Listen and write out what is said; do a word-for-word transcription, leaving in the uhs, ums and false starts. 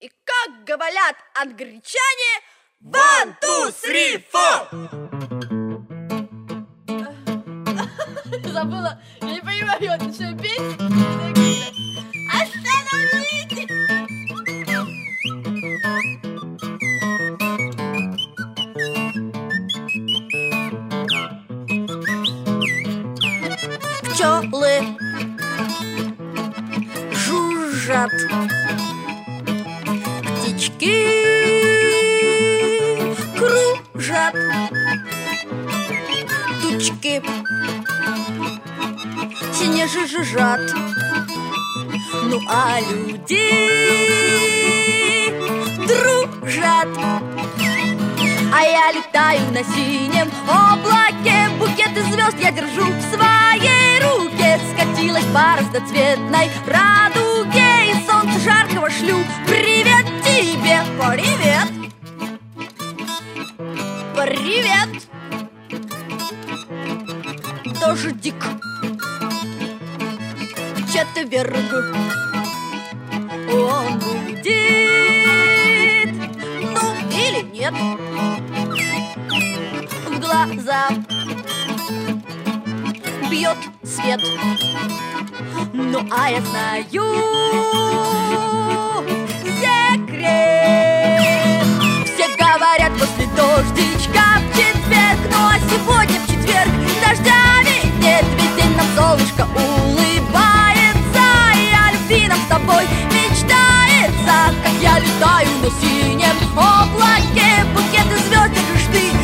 И как говорят англичане, one, two, three, four. Забыла, я не понимаю, я начинаю петь. Остановите! Пчелы жужжат, птички кружат, тучки сине жужжат. Ну а люди дружат. А я летаю на синем облаке, букеты звезд я держу в своей руке. Скатилась по разноцветной радуге, и солнце жаркого шлю привет тебе. Привет! Привет! Дождик четверг он будет, ну или нет. В глаза бьет свет, ну а я знаю секрет. Все говорят после дождичка в четверг, ну а сегодня в четверг дождя ведь нет, ведь день нам солнышко улыбается, и о любви нам с тобой мечтается. Как я летаю на синем облаке, букеты звезд держишь ты